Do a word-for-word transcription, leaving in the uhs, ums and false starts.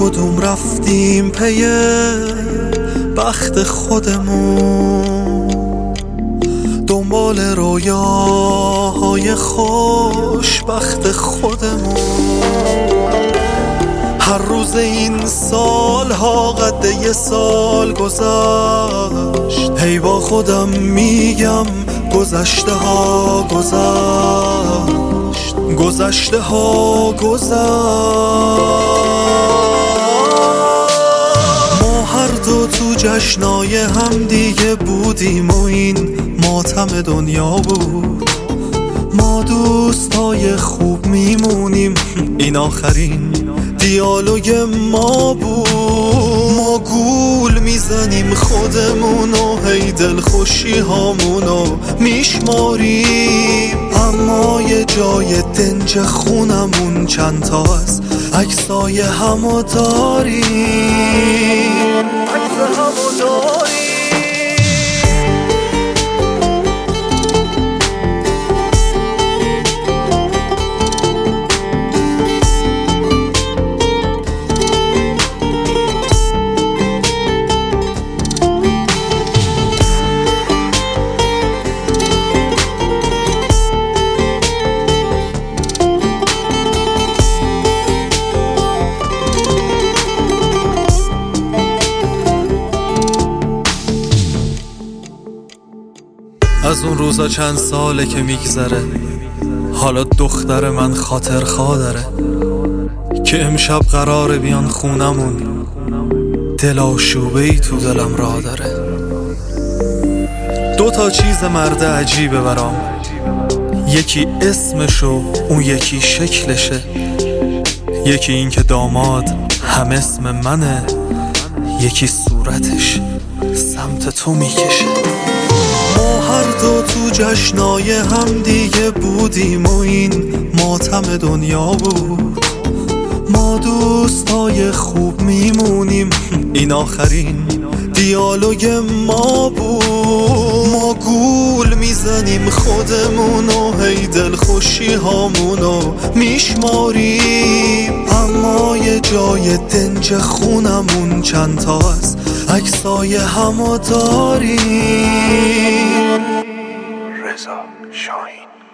کدوم رفتیم پی بخت خودمون، دنبال رویاهای خوشبخت خودمون. هر روز این سالها قد یه سال گذشت، هی با خودم میگم گذشته ها گذشت، گذشته ها گذشت. ما هر دو تو جشنای هم دیگه بودیم و این ماتم دنیا بود. ما دوستای خوب میمونیم، این آخرین دیالوگ ما بود. ما گول میزنیم خودمون و هی دلخوشی هامونو میشماریم، اما یه جای دنج خونمون چند تا از عکسای همو داریم، عکس همو داریم. از اون روزا چند ساله که میگذره، حالا دختر من خاطر خواه داره که امشب قراره بیان خونمون، دل آشوبه‌ای تو دلم راه داره. دو تا چیز مرد عجیبه برام، یکی اسمشو اون یکی شکلشه، یکی این که داماد هم اسم منه، یکی صورتش سمت تو میکشه. ما هر دو تو جشنای هم دیگه بودیم و این ماتم دنیا بود. ما دوستای خوب میمونیم، این آخرین دیالوگ ما بود. ما گول میزنیم خودمون و هی دلخوشی هامونو میشماریم، اما یه جای دنج خونمون چند تا از عکسای همو داریم. رضا شاهین.